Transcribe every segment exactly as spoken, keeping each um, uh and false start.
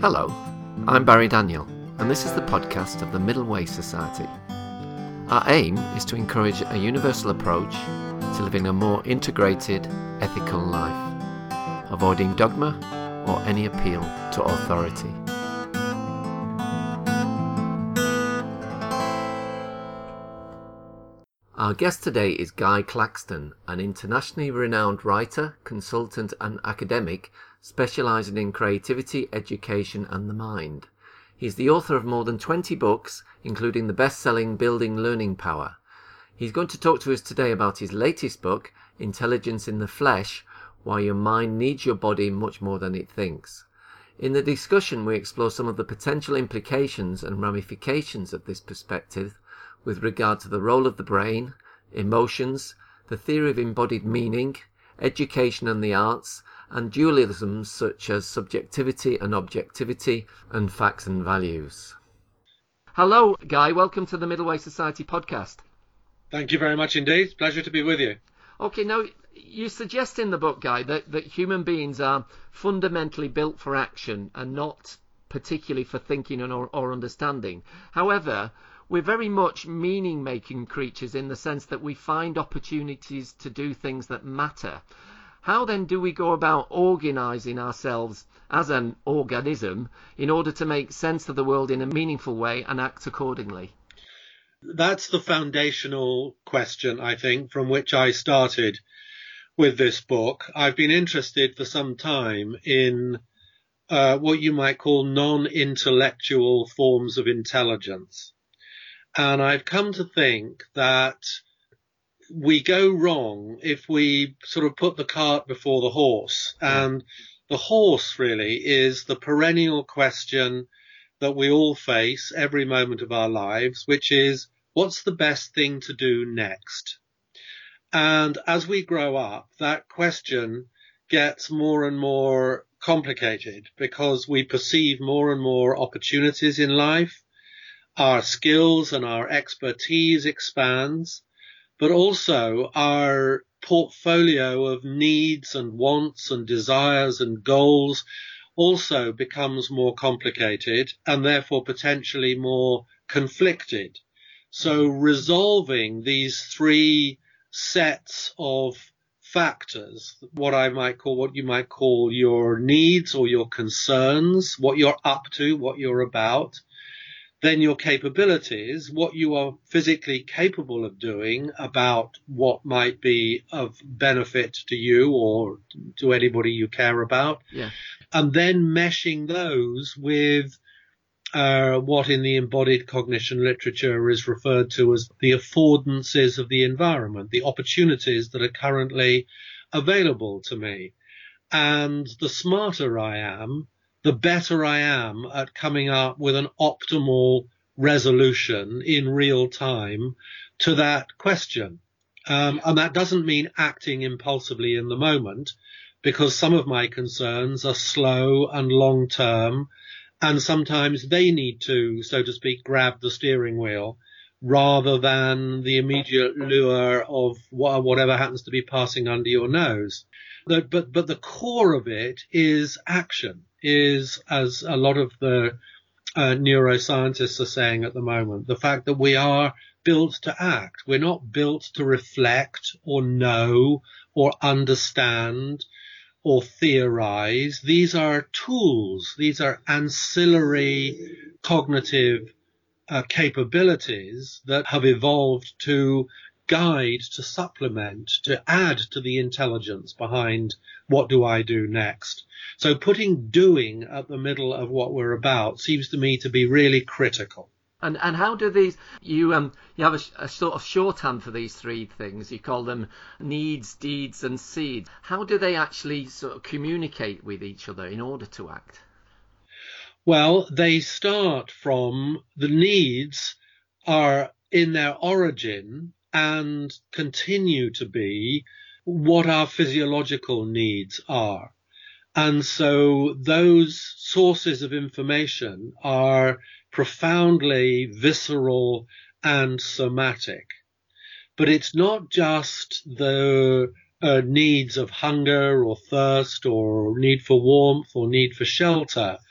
Hello, I'm Barry Daniel, and this is the podcast of the Middle Way Society. Our aim is to encourage a universal approach to living a more integrated, ethical life, avoiding dogma or any appeal to authority. Our guest today is Guy Claxton, an internationally renowned writer, consultant and academic specialising in creativity, education and the mind. He's the author of more than twenty books, including the best-selling Building Learning Power. He's going to talk to us today about his latest book, Intelligence in the Flesh, Why Your Mind Needs Your Body Much More Than It Thinks. In the discussion, we explore some of the potential implications and ramifications of this perspective with regard to the role of the brain, emotions, the theory of embodied meaning, education and the arts, and dualisms such as subjectivity and objectivity, and facts and values. Hello, Guy. Welcome to the Middle Way Society podcast. Thank you very much indeed. Pleasure to be with you. Okay, now, you suggest in the book, Guy, that, that human beings are fundamentally built for action and not particularly for thinking and or, or understanding. However, we're very much meaning-making creatures in the sense that we find opportunities to do things that matter. How then do we go about organising ourselves as an organism in order to make sense of the world in a meaningful way and act accordingly? That's the foundational question, I think, from which I started with this book. I've been interested for some time in uh, what you might call non-intellectual forms of intelligence. And I've come to think that we go wrong if we sort of put the cart before the horse. And the horse really is the perennial question that we all face every moment of our lives, which is, what's the best thing to do next? And as we grow up, that question gets more and more complicated because we perceive more and more opportunities in life. Our skills and our expertise expands, but also our portfolio of needs and wants and desires and goals also becomes more complicated and therefore potentially more conflicted. So resolving these three sets of factors, what I might call, what you might call your needs or your concerns, what you're up to, what you're about, then your capabilities, what you are physically capable of doing about what might be of benefit to you or to anybody you care about. Yeah. And then meshing those with uh, what in the embodied cognition literature is referred to as the affordances of the environment, the opportunities that are currently available to me. And the smarter I am, the better I am at coming up with an optimal resolution in real time to that question. Um, and that doesn't mean acting impulsively in the moment, because some of my concerns are slow and long term, and sometimes they need to, so to speak, grab the steering wheel rather than the immediate lure of whatever happens to be passing under your nose. But, but, but the core of it is action. Is, as a lot of the uh, neuroscientists are saying at the moment, the fact that we are built to act. We're not built to reflect or know or understand or theorize. These are tools. These are ancillary cognitive uh, capabilities that have evolved to guide, to supplement, to add to the intelligence behind what do I do next. So putting doing at the middle of what we're about seems to me to be really critical. And and how do these, you um you have a, a sort of shorthand for these three things. You call them needs, deeds and seeds. How do they actually sort of communicate with each other in order to act? Well, they start from the needs are in their origin and continue to be what our physiological needs are. And so those sources of information are profoundly visceral and somatic. But it's not just the uh, needs of hunger or thirst or need for warmth or need for shelter,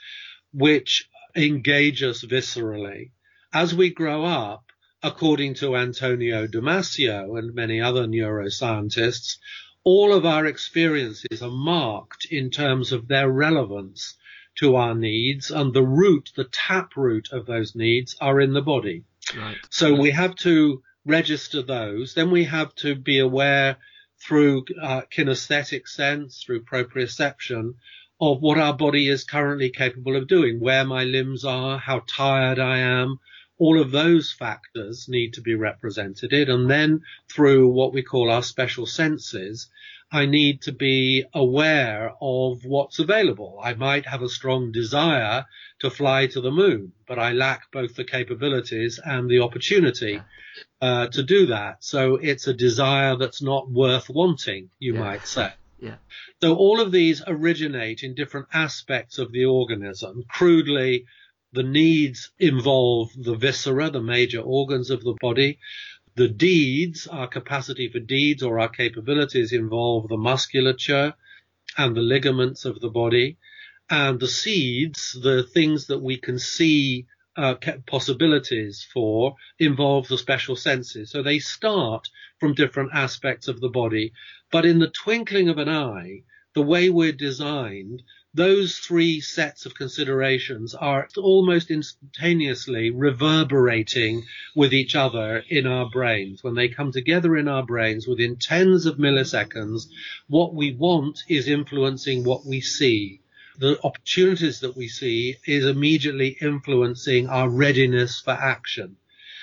which engage us viscerally. As we grow up, according to Antonio Damasio and many other neuroscientists, all of our experiences are marked in terms of their relevance to our needs, and the root, the tap root of those needs are in the body. Right. So we have to register those. Then we have to be aware through uh, kinesthetic sense, through proprioception, of what our body is currently capable of doing, where my limbs are, how tired I am. All of those factors need to be represented. And then through what we call our special senses, I need to be aware of what's available. I might have a strong desire to fly to the moon, but I lack both the capabilities and the opportunity uh, to do that. So it's a desire that's not worth wanting, you yeah. might say. Yeah. So all of these originate in different aspects of the organism. Crudely, the needs involve the viscera, the major organs of the body. The deeds, our capacity for deeds or our capabilities, involve the musculature and the ligaments of the body. And the seeds, the things that we can see uh, possibilities for, involve the special senses. So they start from different aspects of the body. But in the twinkling of an eye, the way we're designed, those three sets of considerations are almost instantaneously reverberating with each other in our brains. When they come together in our brains within tens of milliseconds, what we want is influencing what we see. The opportunities that we see is immediately influencing our readiness for action.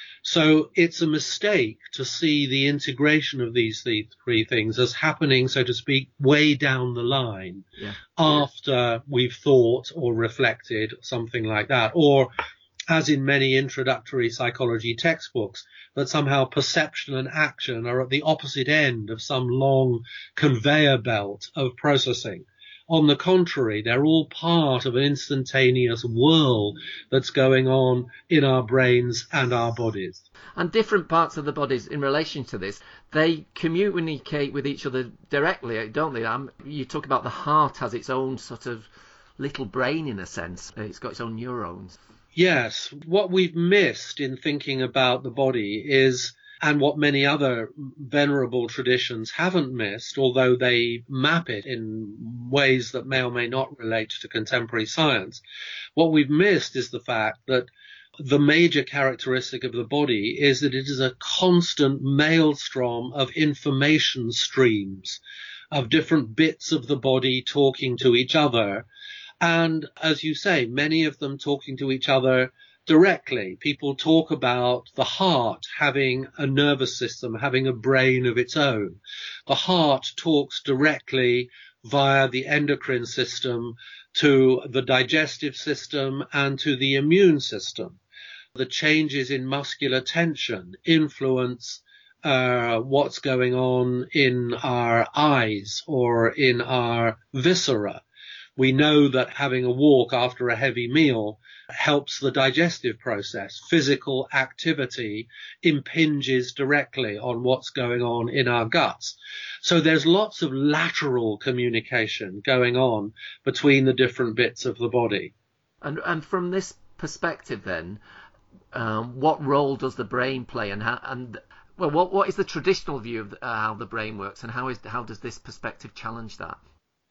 So it's a mistake to see the integration of these three things as happening, so to speak, way down the line yeah. after we've thought or reflected, something like that. Or, as in many introductory psychology textbooks, that somehow perception and action are at the opposite end of some long conveyor belt of processing. On the contrary, they're all part of an instantaneous whirl that's going on in our brains and our bodies. And different parts of the bodies in relation to this, they communicate with each other directly, don't they? Um, you talk about the heart has its own sort of little brain in a sense. It's got its own neurons. Yes. What we've missed in thinking about the body is, and what many other venerable traditions haven't missed, although they map it in ways that may or may not relate to contemporary science, what we've missed is the fact that the major characteristic of the body is that it is a constant maelstrom of information streams, of different bits of the body talking to each other. And as you say, many of them talking to each other directly. People talk about the heart having a nervous system, having a brain of its own. The heart talks directly via the endocrine system to the digestive system and to the immune system. The changes in muscular tension influence uh, what's going on in our eyes or in our viscera. We know that having a walk after a heavy meal helps the digestive process. Physical activity impinges directly on what's going on in our guts. So there's lots of lateral communication going on between the different bits of the body. And and from this perspective then, um, what role does the brain play, and how, and well, what what is the traditional view of uh, how the brain works, and how is how does this perspective challenge that?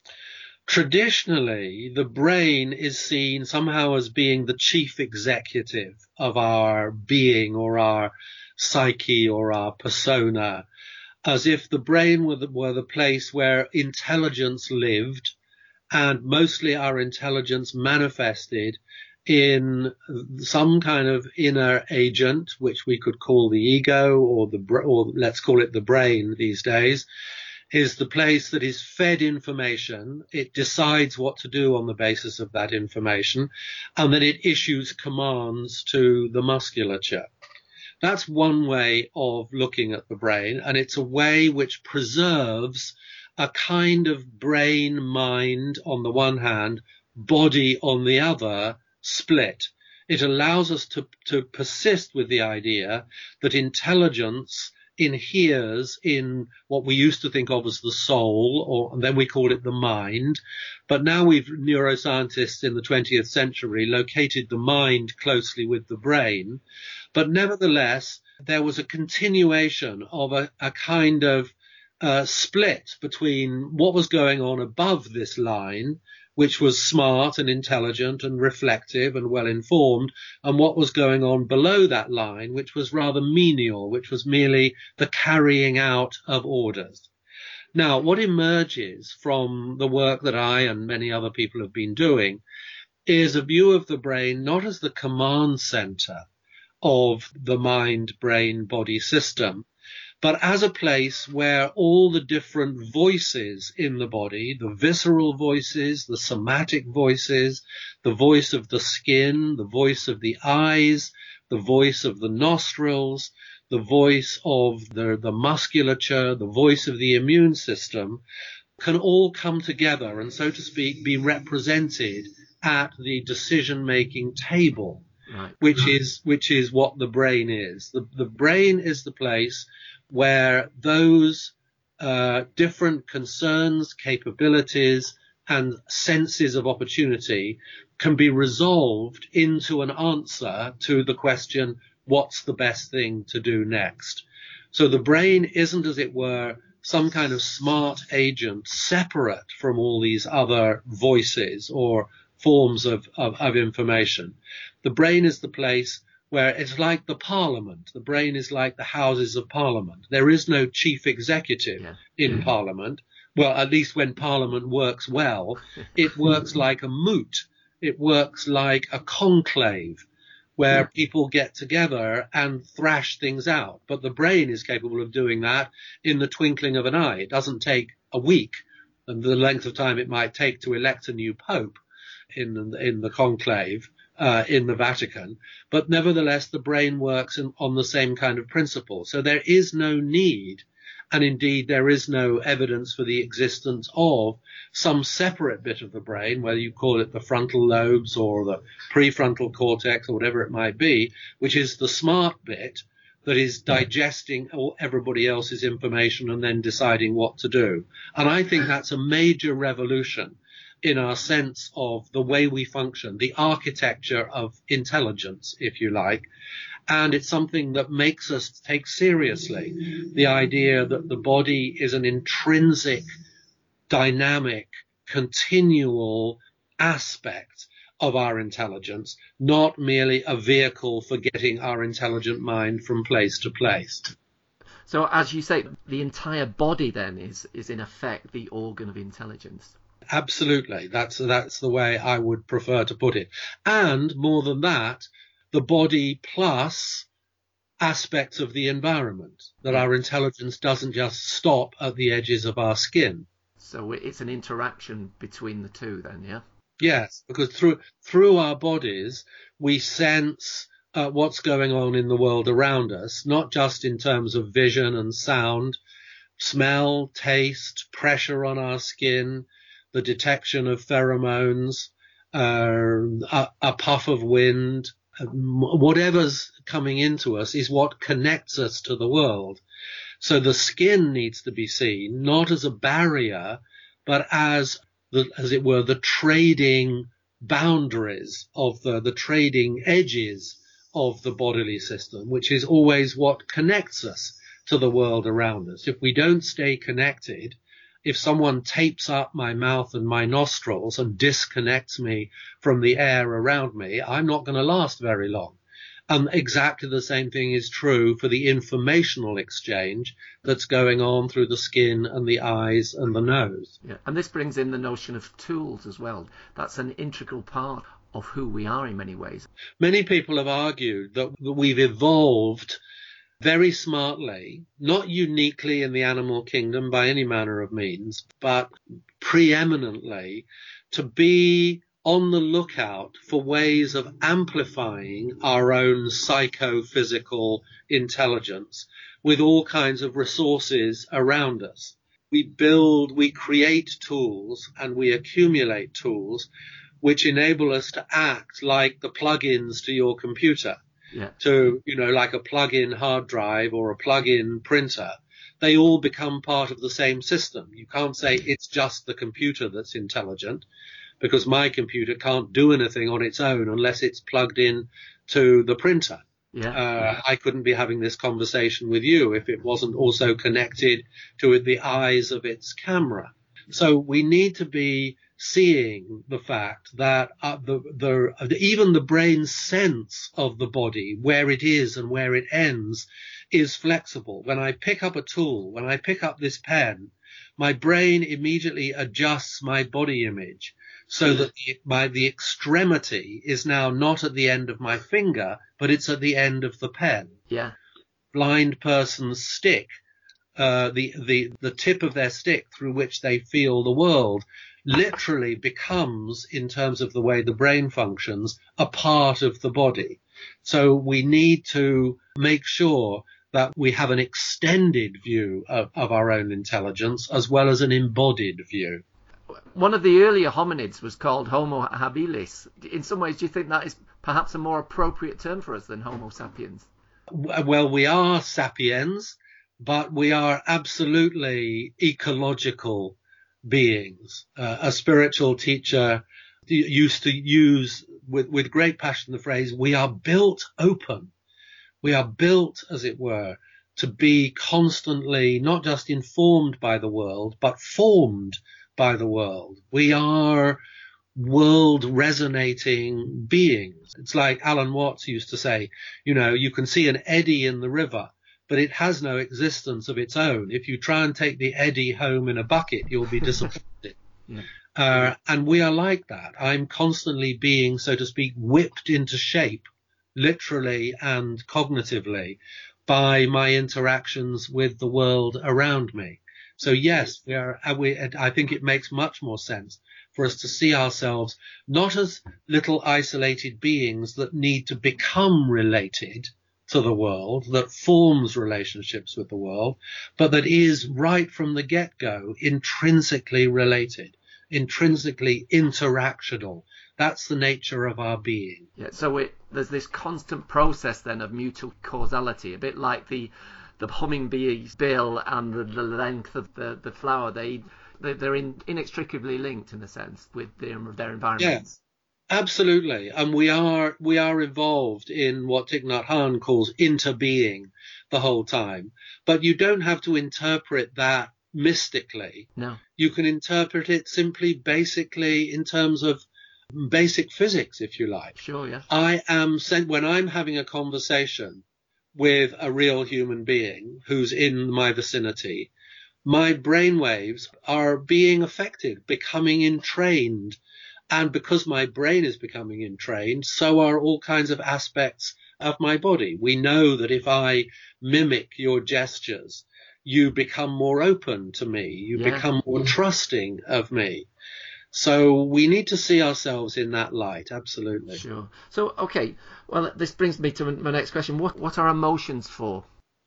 Traditionally, the brain is seen somehow as being the chief executive of our being or our psyche or our persona, as if the brain were the, were the place where intelligence lived, and mostly our intelligence manifested in some kind of inner agent, which we could call the ego or the, or let's call it the brain these days, is the place that is fed information. It decides what to do on the basis of that information, and then it issues commands to the musculature. That's one way of looking at the brain, and it's a way which preserves a kind of brain-mind on the one hand, body on the other, split. It allows us to, to persist with the idea that intelligence inheres in what we used to think of as the soul, or and then we called it the mind. But now we've, neuroscientists in the twentieth century, located the mind closely with the brain. But nevertheless, there was a continuation of a, a kind of uh, split between what was going on above this line, which was smart and intelligent and reflective and well-informed, and what was going on below that line, which was rather menial, which was merely the carrying out of orders. Now, what emerges from the work that I and many other people have been doing is a view of the brain not as the command center of the mind-brain-body system, but as a place where all the different voices in the body, the visceral voices, the somatic voices, the voice of the skin, the voice of the eyes, the voice of the nostrils, the voice of the, the musculature, the voice of the immune system, can all come together and, so to speak, be represented at the decision-making table, right. which is which is what the brain is. The, the brain is the place where those uh, different concerns, capabilities, and senses of opportunity can be resolved into an answer to the question, what's the best thing to do next? So the brain isn't, as it were, some kind of smart agent separate from all these other voices or forms of, of, of information. The brain is the place where it's like the parliament. The brain is like the houses of parliament. There is no chief executive yeah. in yeah. parliament. Well, at least when parliament works well, it works like a moot. It works like a conclave where yeah. people get together and thrash things out. But the brain is capable of doing that in the twinkling of an eye. It doesn't take a week and the length of time it might take to elect a new pope in, in the conclave. Uh, in the Vatican, but nevertheless the brain works in, on the same kind of principle. So there is no need, and indeed there is no evidence for the existence of some separate bit of the brain, whether you call it the frontal lobes or the prefrontal cortex or whatever it might be, which is the smart bit that is digesting all everybody else's information and then deciding what to do. And I think that's a major revolution in our sense of the way we function, the architecture of intelligence, if you like. And it's something that makes us take seriously the idea that the body is an intrinsic, dynamic, continual aspect of our intelligence, not merely a vehicle for getting our intelligent mind from place to place. So, as you say, the entire body then is, is in effect the organ of intelligence. Absolutely. That's that's the way I would prefer to put it. And more than that, the body plus aspects of the environment, that our intelligence doesn't just stop at the edges of our skin. So it's an interaction between the two then, yeah? Yes, because through through our bodies, we sense uh, what's going on in the world around us, not just in terms of vision and sound, smell, taste, pressure on our skin, the detection of pheromones, uh, a, a puff of wind, whatever's coming into us is what connects us to the world. So the skin needs to be seen not as a barrier, but as the, as it were, the trading boundaries of the, the trading edges of the bodily system, which is always what connects us to the world around us. If we don't stay connected, if someone tapes up my mouth and my nostrils and disconnects me from the air around me, I'm not going to last very long. And exactly the same thing is true for the informational exchange that's going on through the skin and the eyes and the nose. Yeah, and this brings in the notion of tools as well. That's an integral part of who we are in many ways. Many people have argued that we've evolved very smartly, not uniquely in the animal kingdom by any manner of means, but preeminently to be on the lookout for ways of amplifying our own psychophysical intelligence with all kinds of resources around us. We build, we create tools and we accumulate tools which enable us to act like the plugins to your computer. yeah. to, you know, like a plug-in hard drive or a plug-in printer. They all become part of the same system. You can't say it's just the computer that's intelligent, because my computer can't do anything on its own unless it's plugged in to the printer. Yeah. Uh, I couldn't be having this conversation with you if it wasn't also connected to the eyes of its camera. So we need to be seeing the fact that uh, the, the, even the brain's sense of the body, where it is and where it ends, is flexible. When I pick up a tool, when I pick up this pen, my brain immediately adjusts my body image so that the, my, the extremity is now not at the end of my finger, but it's at the end of the pen. Yeah. Blind person's stick, uh, the, the, the tip of their stick through which they feel the world, literally becomes, in terms of the way the brain functions, a part of the body. So we need to make sure that we have an extended view of, of our own intelligence as well as an embodied view. One of the earlier hominids was called Homo habilis. In some ways, do you think that is perhaps a more appropriate term for us than Homo sapiens? Well, we are sapiens, but we are absolutely ecological beings. Uh, a spiritual teacher used to use with, with great passion the phrase, we are built open. We are built, as it were, to be constantly not just informed by the world, but formed by the world. We are world resonating beings. It's like Alan Watts used to say, you know, you can see an eddy in the river, but it has no existence of its own. If you try and take the eddy home in a bucket, you'll be disappointed. Yeah. Uh, and we are like that. I'm constantly being, so to speak, whipped into shape, literally and cognitively, by my interactions with the world around me. So yes, we are, we, I think it makes much more sense for us to see ourselves not as little isolated beings that need to become related to the world, that forms relationships with the world, but that is right from the get-go intrinsically related, intrinsically interactional. That's the nature of our being. Yeah, so it, there's this constant process then of mutual causality, a bit like the the hummingbee's bill and the, the length of the, the flower. They, they, they're in, inextricably linked in a sense with their, their environments. Yeah, absolutely. And we are, we are involved in what Thich Nhat Hanh calls interbeing the whole time. But you don't have to interpret that mystically. No. You can interpret it simply, basically, in terms of basic physics, if you like. Sure, yeah. I am sent, when I'm having a conversation with a real human being who's in my vicinity, my brainwaves are being affected, becoming entrained. And because my brain is becoming entrained, so are all kinds of aspects of my body. We know that if I mimic your gestures, you become more open to me. You yeah. become more trusting of me. So we need to see ourselves in that light, absolutely. Sure. So, okay, well, this brings me to my next question. What what are emotions for?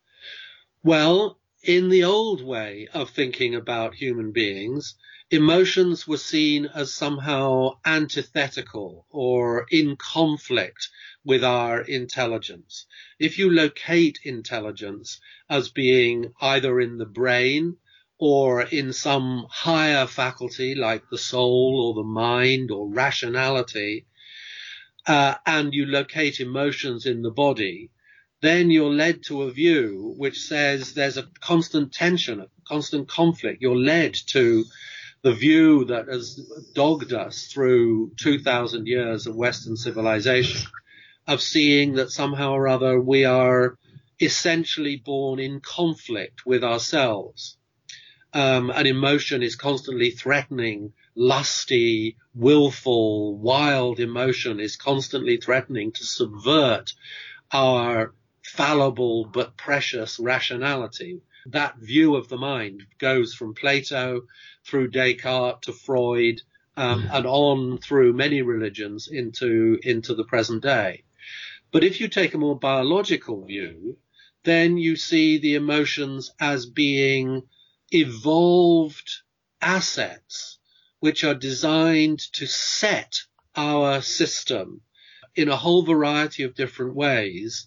Well, in the old way of thinking about human beings, emotions were seen as somehow antithetical or in conflict with our intelligence. If you locate intelligence as being either in the brain or in some higher faculty like the soul or the mind or rationality, uh, and you locate emotions in the body, then you're led to a view which says there's a constant tension, a constant conflict. You're led to the view that has dogged us through two thousand years of Western civilization, of seeing that somehow or other we are essentially born in conflict with ourselves. Um, an emotion is constantly threatening, lusty, willful, wild emotion is constantly threatening to subvert our fallible but precious rationality. That view of the mind goes from Plato through Descartes to Freud, um, and on through many religions into, into the present day. But if you take a more biological view, then you see the emotions as being evolved assets which are designed to set our system in a whole variety of different ways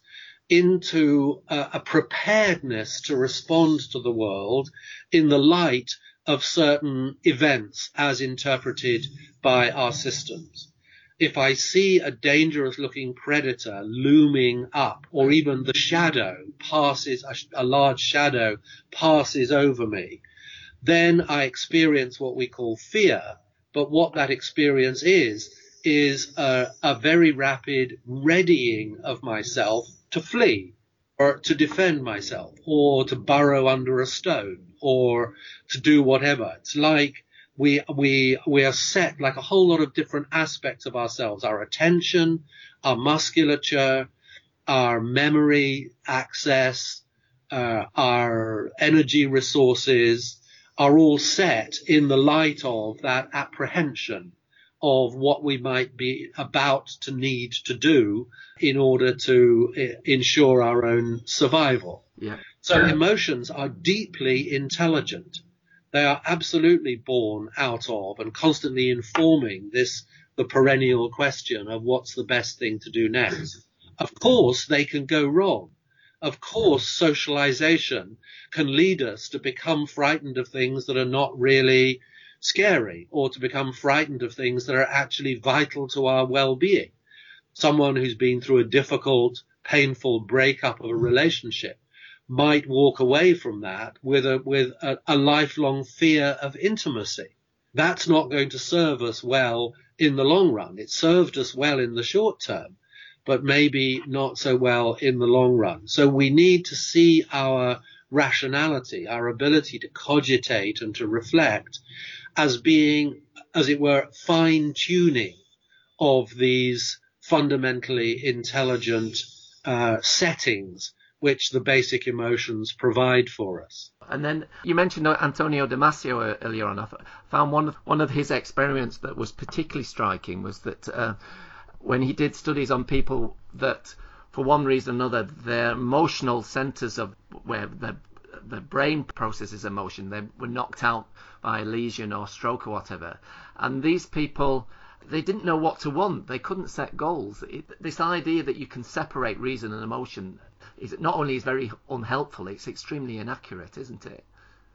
into a, a preparedness to respond to the world in the light of certain events as interpreted by our systems. If I see a dangerous looking predator looming up, or even the shadow passes, a, a large shadow passes over me, then I experience what we call fear. But what that experience is, is a, a very rapid readying of myself to flee, or to defend myself, or to burrow under a stone, or to do whatever. It's like we we we are set like a whole lot of different aspects of ourselves. Our attention, our musculature, our memory access, uh, our energy resources are all set in the light of that apprehension of what we might be about to need to do in order to uh, ensure our own survival. Yeah. So emotions are deeply intelligent. They are absolutely born out of and constantly informing this, the perennial question of what's the best thing to do next. Of course, they can go wrong. Of course, socialization can lead us to become frightened of things that are not really scary, or to become frightened of things that are actually vital to our well-being. Someone who's been through a difficult, painful breakup of a relationship might walk away from that with a with a, a lifelong fear of intimacy. That's not going to serve us well in the long run. It served us well in the short term, but maybe not so well in the long run. So we need to see our rationality, our ability to cogitate and to reflect, as being, as it were, fine-tuning of these fundamentally intelligent uh, settings which the basic emotions provide for us. And then you mentioned Antonio Damasio earlier on. I found one of, one of his experiments that was particularly striking was that uh, when he did studies on people that, for one reason or another, their emotional centers of where the the brain processes emotion, they were knocked out by a lesion or stroke or whatever. And these people, they didn't know what to want. They couldn't set goals. It, this idea that you can separate reason and emotion is not only is very unhelpful, it's extremely inaccurate, isn't it?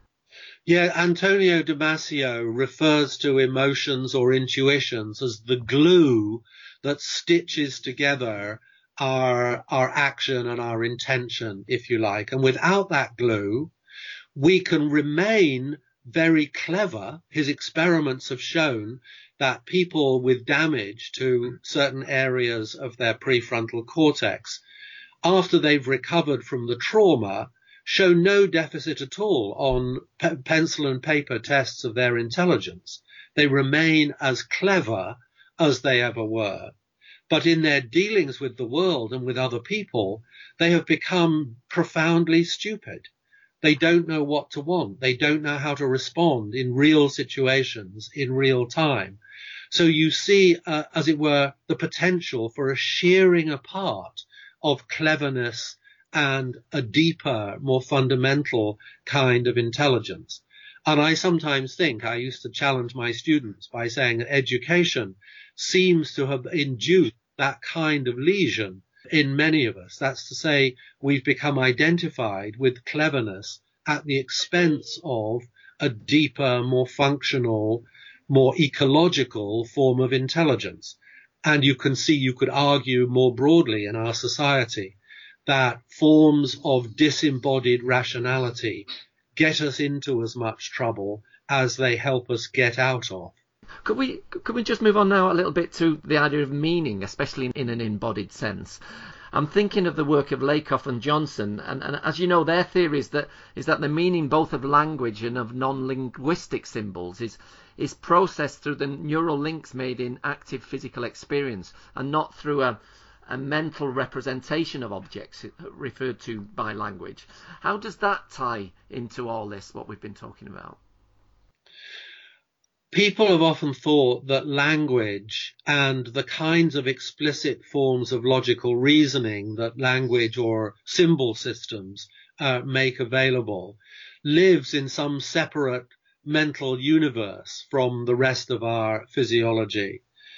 Yeah, Antonio Damasio refers to emotions or intuitions as the glue that stitches together our our action and our intention, if you like. And without that glue, we can remain very clever. His experiments have shown that people with damage to certain areas of their prefrontal cortex, after they've recovered from the trauma, show no deficit at all on pe- pencil and paper tests of their intelligence. They remain as clever as they ever were. But in their dealings with the world and with other people, they have become profoundly stupid. They don't know what to want. They don't know how to respond in real situations, in real time. So you see, uh, as it were, the potential for a shearing apart of cleverness and a deeper, more fundamental kind of intelligence. And I sometimes think, I used to challenge my students by saying that education seems to have induced that kind of lesion in many of us. That's to say, we've become identified with cleverness at the expense of a deeper, more functional, more ecological form of intelligence. And you can see, you could argue more broadly in our society that forms of disembodied rationality get us into as much trouble as they help us get out of. Could we could we just move on now a little bit to the idea of meaning, especially in an embodied sense? I'm thinking of the work of Lakoff and Johnson, and, and as you know, their theory is that is that the meaning both of language and of non-linguistic symbols is is processed through the neural links made in active physical experience, and not through a a mental representation of objects referred to by language. How does that tie into all this, what we've been talking about? People have often thought that language and the kinds of explicit forms of logical reasoning that language or symbol systems uh, make available lives in some separate mental universe from the rest of our physiology.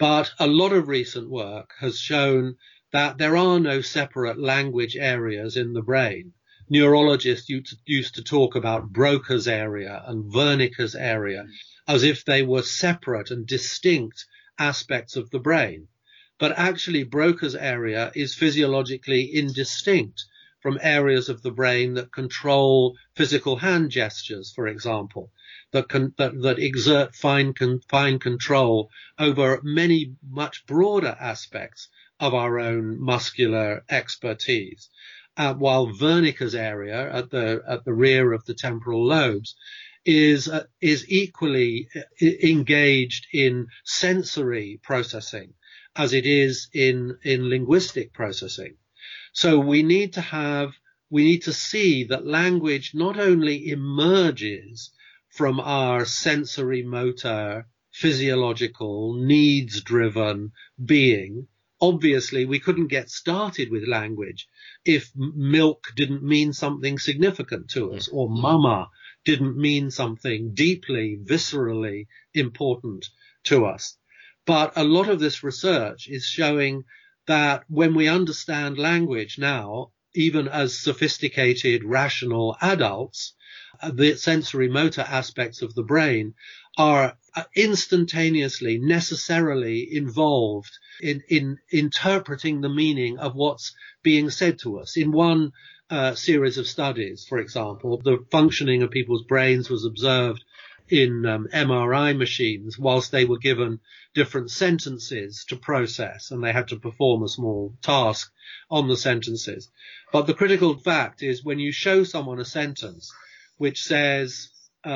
But a lot of recent work has shown that there are no separate language areas in the brain. Neurologists used to talk about Broca's area and Wernicke's area as if they were separate and distinct aspects of the brain. But actually, Broca's area is physiologically indistinct from areas of the brain that control physical hand gestures, for example, that can, that, that exert fine, con, fine control over many much broader aspects of our own muscular expertise. Uh, while Wernicke's area at the at the rear of the temporal lobes is uh, is equally engaged in sensory processing as it is in in linguistic processing. So we need to have we need to see that language not only emerges from our sensory motor, physiological, needs driven being. Obviously, we couldn't get started with language if milk didn't mean something significant to us, or mama didn't mean something deeply, viscerally important to us. But a lot of this research is showing that when we understand language now, even as sophisticated, rational adults, the sensory motor aspects of the brain are instantaneously, necessarily involved in, in interpreting the meaning of what's being said to us. In one uh, series of studies, for example, the functioning of people's brains was observed in um, M R I machines whilst they were given different sentences to process, and they had to perform a small task on the sentences. But the critical fact is when you show someone a sentence which says,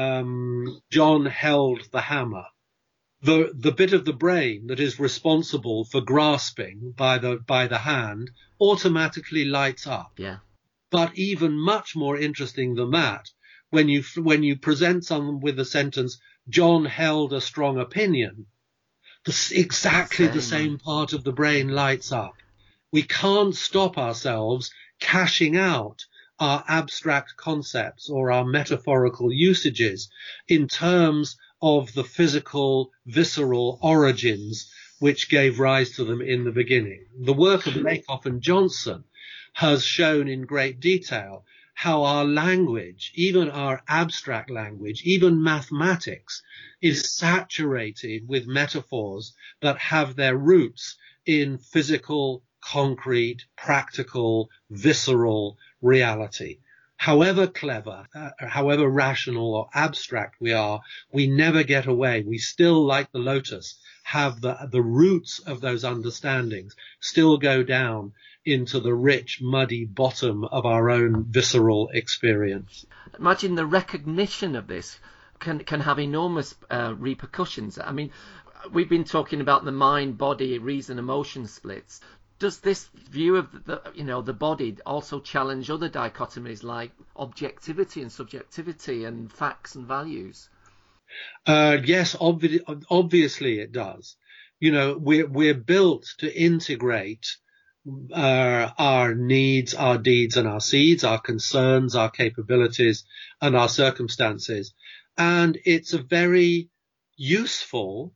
um, John held the hammer, the the bit of the brain that is responsible for grasping by the by the hand automatically lights up. Yeah. But even much more interesting than that, when you when you present someone with the sentence, John held a strong opinion, the, exactly same. the same part of the brain lights up. We can't stop ourselves cashing out our abstract concepts or our metaphorical usages in terms of the physical, visceral origins which gave rise to them in the beginning. The work of Lakoff and Johnson has shown in great detail how our language, even our abstract language, even mathematics, is saturated with metaphors that have their roots in physical, concrete, practical, visceral reality. However clever, uh, however rational or abstract we are, we never get away. We still, like the lotus, have the, the roots of those understandings still go down into the rich, muddy bottom of our own visceral experience. Imagine the recognition of this can can have enormous uh, repercussions. I mean, we've been talking about the mind, body, reason, emotion splits. Does this view of the, you know, the body also challenge other dichotomies like objectivity and subjectivity and facts and values? Uh, yes, obvi- obviously it does. You know, we're we're built to integrate uh, our needs, our deeds, and our seeds, our concerns, our capabilities, and our circumstances, and it's a very useful,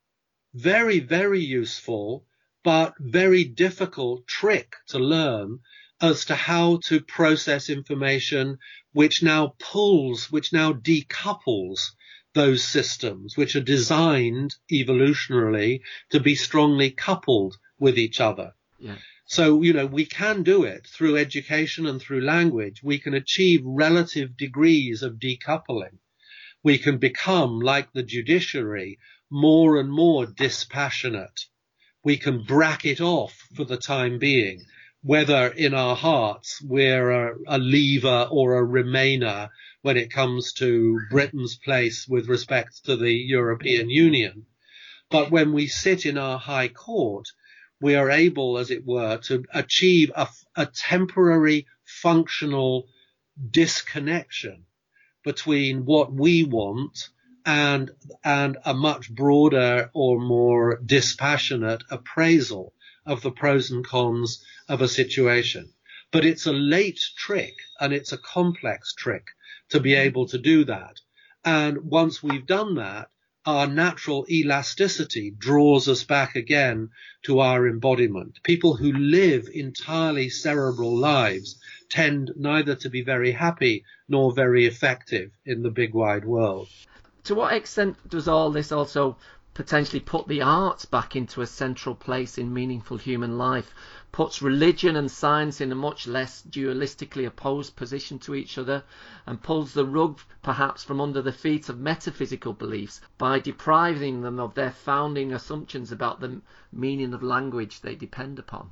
very very useful, but very difficult trick to learn as to how to process information which now pulls, which now decouples those systems, which are designed evolutionarily to be strongly coupled with each other. Yeah. So, you know, we can do it through education and through language. We can achieve relative degrees of decoupling. We can become, like the judiciary, more and more dispassionate. We can bracket off for the time being, whether in our hearts we're a, a leaver or a remainer when it comes to Britain's place with respect to the European Union. But when we sit in our high court, we are able, as it were, to achieve a, a temporary functional disconnection between what we want and and a much broader or more dispassionate appraisal of the pros and cons of a situation. But it's a late trick, and it's a complex trick to be able to do that. And once we've done that, our natural elasticity draws us back again to our embodiment. People who live entirely cerebral lives tend neither to be very happy nor very effective in the big wide world. To what extent does all this also potentially put the arts back into a central place in meaningful human life, puts religion and science in a much less dualistically opposed position to each other, and pulls the rug perhaps from under the feet of metaphysical beliefs by depriving them of their founding assumptions about the meaning of language they depend upon?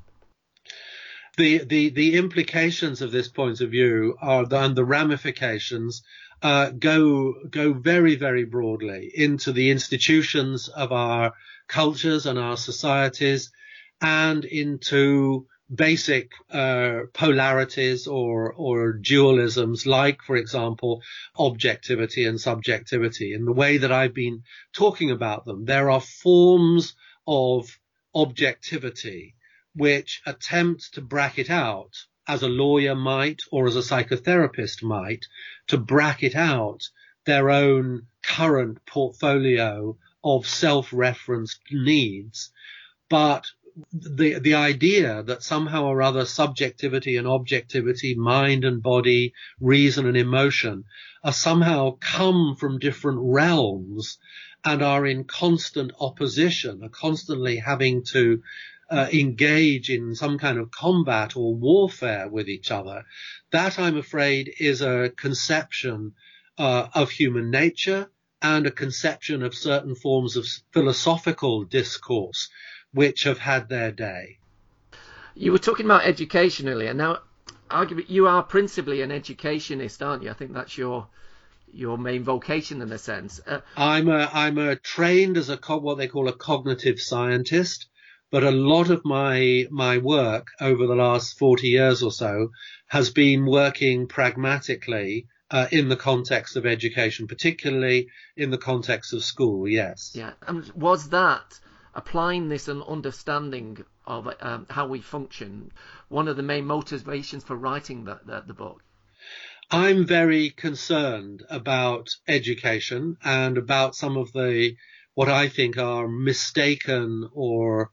The, the, the implications of this point of view are, and the ramifications uh, go, go very, very broadly into the institutions of our cultures and our societies, and into basic uh, polarities or, or dualisms, like, for example, objectivity and subjectivity. In the way that I've been talking about them, there are forms of objectivity which attempt to bracket out, as a lawyer might or as a psychotherapist might, to bracket out their own current portfolio of self-referenced needs. But the the idea that somehow or other subjectivity and objectivity, mind and body, reason and emotion are somehow come from different realms and are in constant opposition, are constantly having to Uh, engage in some kind of combat or warfare with each other, that, I'm afraid, is a conception uh, of human nature and a conception of certain forms of philosophical discourse which have had their day. You were talking about education earlier. Now, arguably, you are principally an educationist, aren't you? I think that's your your main vocation in a sense. Uh, I'm a, I'm a trained as a what they call a cognitive scientist. But a lot of my my work over the last forty years or so has been working pragmatically uh, in the context of education, particularly in the context of school, yes. Yeah. And was that, applying this and understanding of um, how we function, one of the main motivations for writing the, the, the book? I'm very concerned about education and about some of the, what I think are mistaken or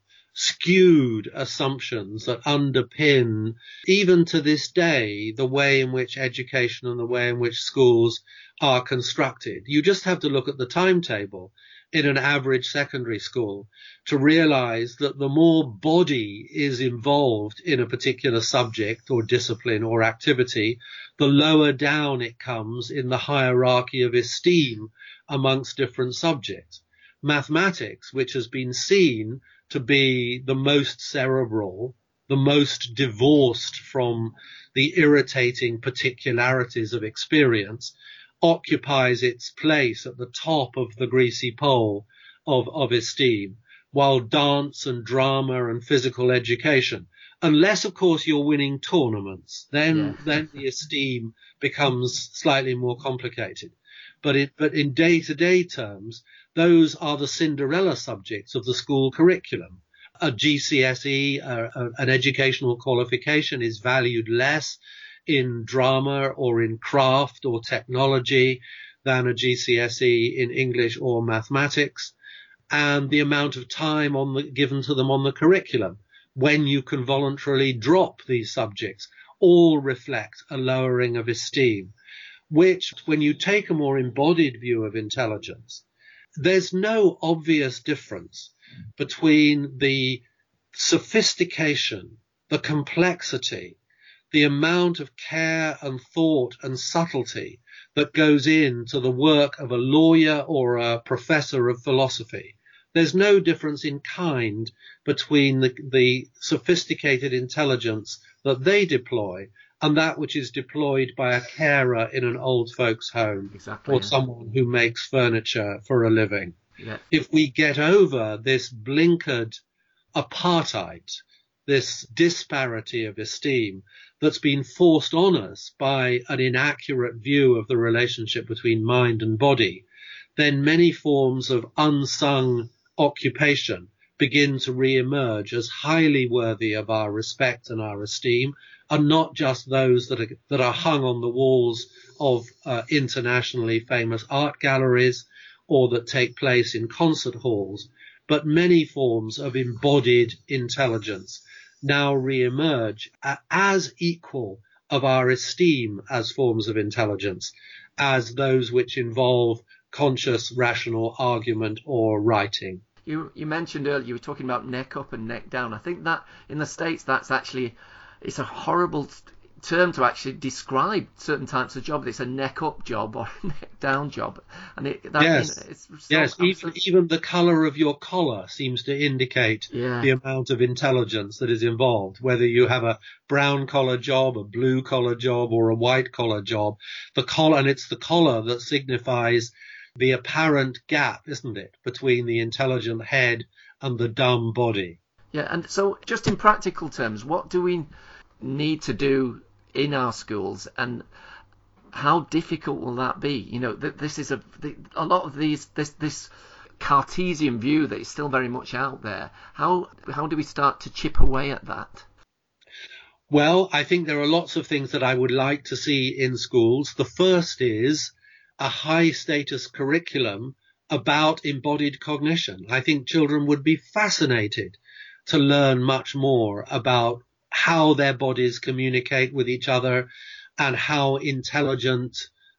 skewed assumptions that underpin, even to this day, the way in which education and the way in which schools are constructed. You just have to look at the timetable in an average secondary school to realize that the more body is involved in a particular subject or discipline or activity, the lower down it comes in the hierarchy of esteem amongst different subjects. Mathematics, which has been seen to be the most cerebral, the most divorced from the irritating particularities of experience, occupies its place at the top of the greasy pole of, of esteem, while dance and drama and physical education, unless, of course, you're winning tournaments, then, yeah. then the esteem becomes slightly more complicated. But it, but in day-to-day terms, those are the Cinderella subjects of the school curriculum. A G C S E, uh, uh, an educational qualification, is valued less in drama or in craft or technology than a G C S E in English or mathematics. And the amount of time on the, given to them on the curriculum, when you can voluntarily drop these subjects, all reflect a lowering of esteem, which, when you take a more embodied view of intelligence, there's no obvious difference between the sophistication, the complexity, the amount of care and thought and subtlety that goes into the work of a lawyer or a professor of philosophy. There's no difference in kind between the, the sophisticated intelligence that they deploy and that which is deployed by a carer in an old folks' home, exactly, or yeah. someone who makes furniture for a living. Yeah. If we get over this blinkered apartheid, this disparity of esteem that's been forced on us by an inaccurate view of the relationship between mind and body, then many forms of unsung occupation begin to re-emerge as highly worthy of our respect and our esteem, and not just those that are, that are hung on the walls of uh, internationally famous art galleries or that take place in concert halls, but many forms of embodied intelligence now re-emerge as equal of our esteem as forms of intelligence as those which involve conscious, rational argument or writing. You you mentioned earlier, you were talking about neck up and neck down. I think that in the States, that's actually, it's a horrible term to actually describe certain types of jobs. It's a neck up job or a neck down job. And it, that, yes, you know, it's so yes. Even, even the colour of your collar seems to indicate yeah. the amount of intelligence that is involved. Whether you have a brown collar job, a blue collar job, or a white collar job, the collar, and it's the collar that signifies the apparent gap, isn't it, between the intelligent head and the dumb body. Yeah, and so just in practical terms, what do we need to do in our schools, and how difficult will that be? You know, this is a a lot of these this this Cartesian view that is still very much out there. How how do we start to chip away at that? Well, I think there are lots of things that I would like to see in schools. The first is a high status curriculum about embodied cognition. I think children would be fascinated to learn much more about how their bodies communicate with each other and how intelligent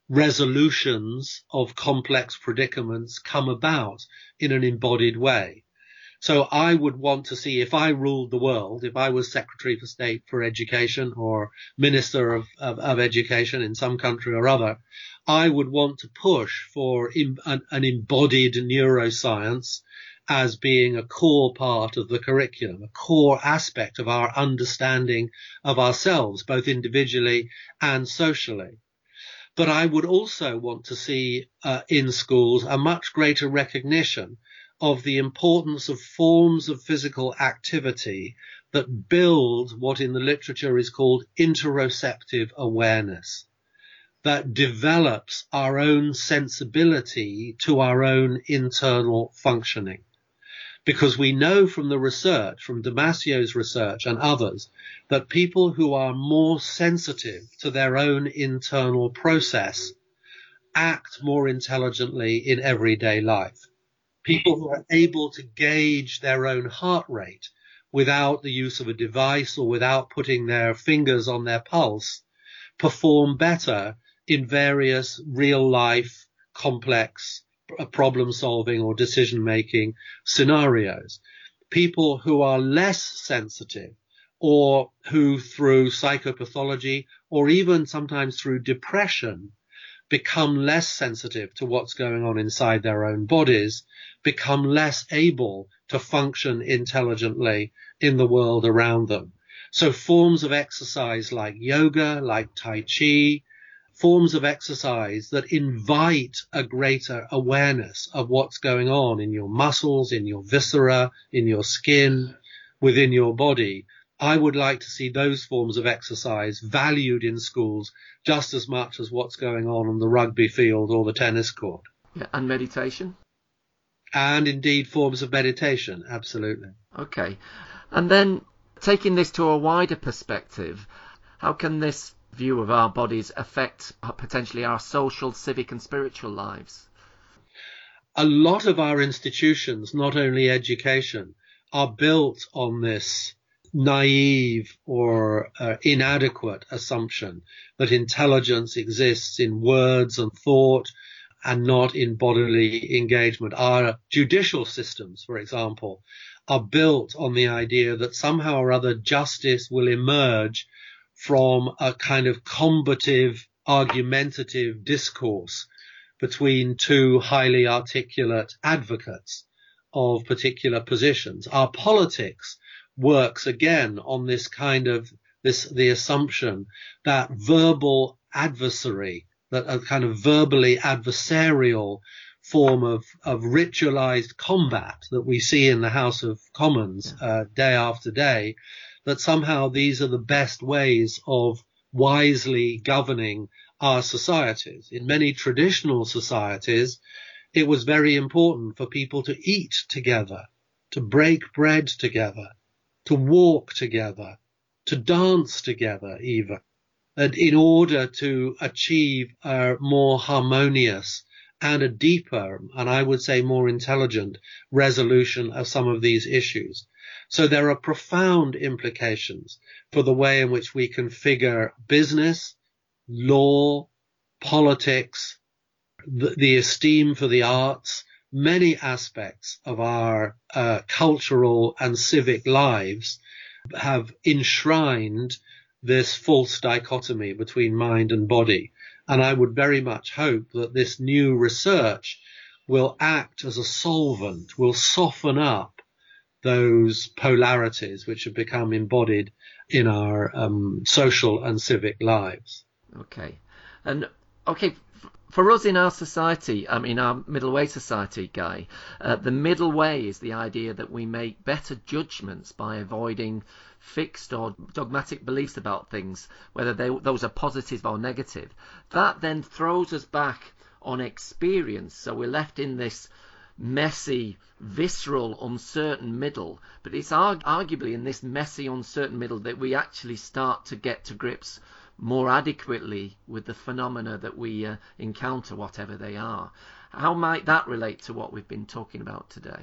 resolutions of complex predicaments come about in an embodied way. So I would want to see, if I ruled the world, if I was Secretary for State for Education or Minister of, of, of Education in some country or other, I would want to push for im, an, an embodied neuroscience as being a core part of the curriculum, a core aspect of our understanding of ourselves, both individually and socially. But I would also want to see uh, in schools a much greater recognition of the importance of forms of physical activity that build what in the literature is called interoceptive awareness, that develops our own sensibility to our own internal functioning. Because we know from the research, from Damasio's research and others, that people who are more sensitive to their own internal process act more intelligently in everyday life. People who are able to gauge their own heart rate without the use of a device or without putting their fingers on their pulse perform better in various real-life, complex problem-solving or decision-making scenarios. People who are less sensitive, or who through psychopathology or even sometimes through depression become less sensitive to what's going on inside their own bodies, become less able to function intelligently in the world around them. So forms of exercise like yoga, like Tai Chi, forms of exercise that invite a greater awareness of what's going on in your muscles, in your viscera, in your skin, within your body. I would like to see those forms of exercise valued in schools just as much as what's going on on the rugby field or the tennis court. Yeah, and meditation? And indeed forms of meditation, absolutely. Okay. And then taking this to a wider perspective, how can this view of our bodies affect potentially our social, civic and spiritual lives? A lot of our institutions, not only education, are built on this naive or uh, inadequate assumption that intelligence exists in words and thought and not in bodily engagement. Our judicial systems, for example, are built on the idea that somehow or other justice will emerge from a kind of combative, argumentative discourse between two highly articulate advocates of particular positions. Our politics works again on this kind of this the assumption that verbal adversary, that a kind of verbally adversarial form of, of ritualized combat that we see in the House of Commons uh, day after day, that somehow these are the best ways of wisely governing our societies. In many traditional societies, it was very important for people to eat together, to break bread together, to walk together, to dance together even, and in order to achieve a more harmonious and a deeper, and I would say more intelligent, resolution of some of these issues. So there are profound implications for the way in which we configure business, law, politics, the, the esteem for the arts, many aspects of our uh, cultural and civic lives have enshrined this false dichotomy between mind and body. And I would very much hope that this new research will act as a solvent, will soften up those polarities which have become embodied in our um, social and civic lives. Okay. And, okay, for us in our society, I mean, our middle way society, Guy, uh, the middle way is the idea that we make better judgments by avoiding fixed or dogmatic beliefs about things, whether they, those are positive or negative. That then throws us back on experience. So we're left in this messy, visceral, uncertain middle. But it's arg- arguably in this messy, uncertain middle that we actually start to get to grips more adequately with the phenomena that we uh, encounter, whatever they are. How might that relate to what we've been talking about today?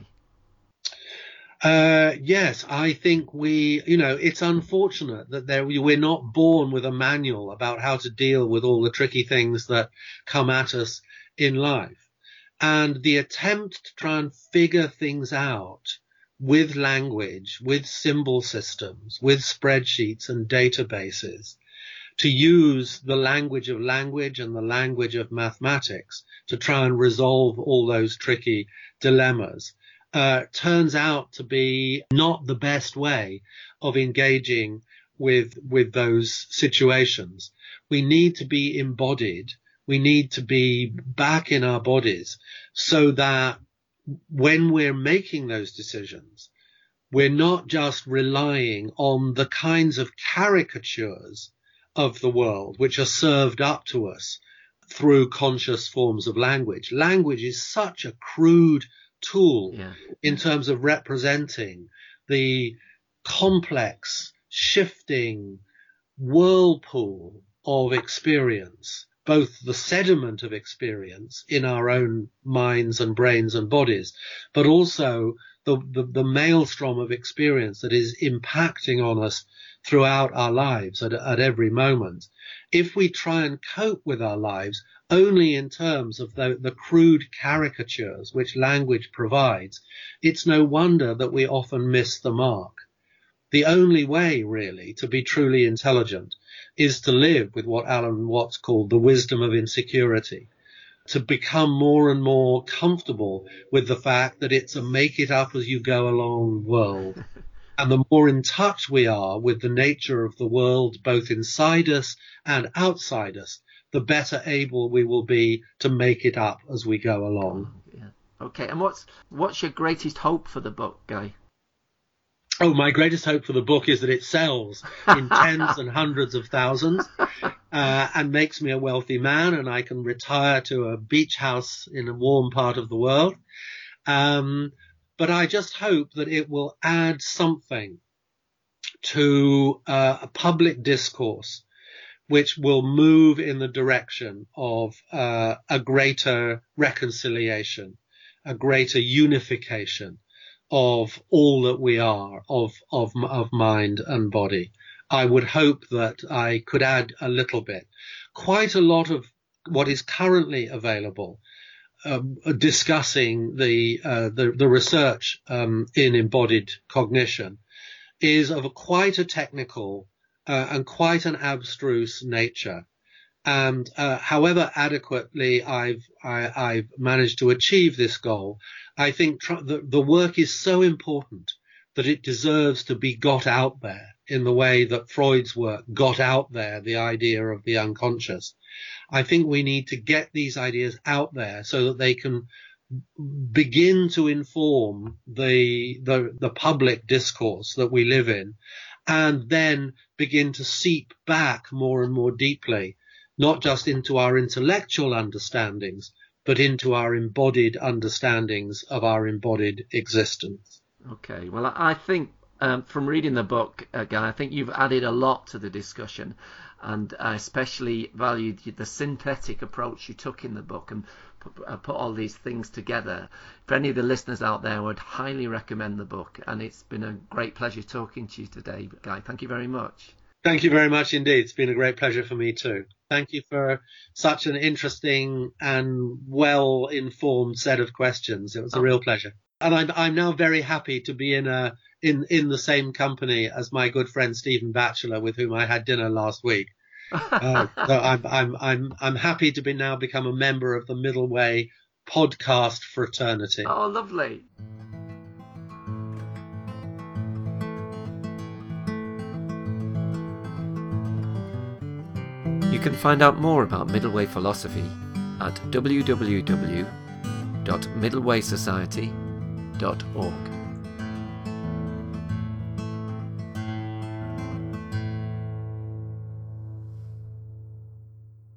Uh, yes, I think we, you know, it's unfortunate that there, we're not born with a manual about how to deal with all the tricky things that come at us in life. And the attempt to try and figure things out with language, with symbol systems, with spreadsheets and databases, to use the language of language and the language of mathematics to try and resolve all those tricky dilemmas, uh, turns out to be not the best way of engaging with, with those situations. We need to be embodied. We need to be back in our bodies so that when we're making those decisions, we're not just relying on the kinds of caricatures of the world which are served up to us through conscious forms of language. Language is such a crude tool yeah. in terms of representing the complex, shifting whirlpool of experience, both the sediment of experience in our own minds and brains and bodies, but also the, the, the maelstrom of experience that is impacting on us throughout our lives at, at every moment. If we try and cope with our lives only in terms of the, the crude caricatures which language provides, it's no wonder that we often miss the mark. The only way, really, to be truly intelligent is to live with what Alan Watts called the wisdom of insecurity, to become more and more comfortable with the fact that it's a make-it-up-as-you-go-along world. And the more in touch we are with the nature of the world, both inside us and outside us, the better able we will be to make it up as we go along. Oh, yeah. Okay, and what's what's your greatest hope for the book, Guy? Oh, my greatest hope for the book is that it sells in tens and hundreds of thousands uh, and makes me a wealthy man, and I can retire to a beach house in a warm part of the world. Um, but I just hope that it will add something to uh, a public discourse which will move in the direction of uh, a greater reconciliation, a greater unification of all that we are, of, of, of mind and body. I would hope that I could add a little bit. Quite a lot of what is currently available, um, discussing the, uh, the, the research, um, in embodied cognition is of a quite a technical, uh, and quite an abstruse nature. And, uh, however adequately I've, I, I've managed to achieve this goal, I think tr- the, the work is so important that it deserves to be got out there in the way that Freud's work got out there, the idea of the unconscious. I think we need to get these ideas out there so that they can begin to inform the, the, the public discourse that we live in, and then begin to seep back more and more deeply, not just into our intellectual understandings, but into our embodied understandings of our embodied existence. Okay, well, I think um, from reading the book, uh, Guy, I think you've added a lot to the discussion, and I especially valued the synthetic approach you took in the book and put, uh, put all these things together. For any of the listeners out there, I would highly recommend the book, and it's been a great pleasure talking to you today, Guy. Thank you very much. Thank you very much indeed. It's been a great pleasure for me too. Thank you for such an interesting and well-informed set of questions. It was a oh. real pleasure. And I'm, I'm now very happy to be in a in, in the same company as my good friend Stephen Batchelor, with whom I had dinner last week. uh, so I'm I'm I'm I'm happy to be now become a member of the Middle Way podcast fraternity. Oh, lovely. You can find out more about Middle Way philosophy at w w w dot middle way society dot org.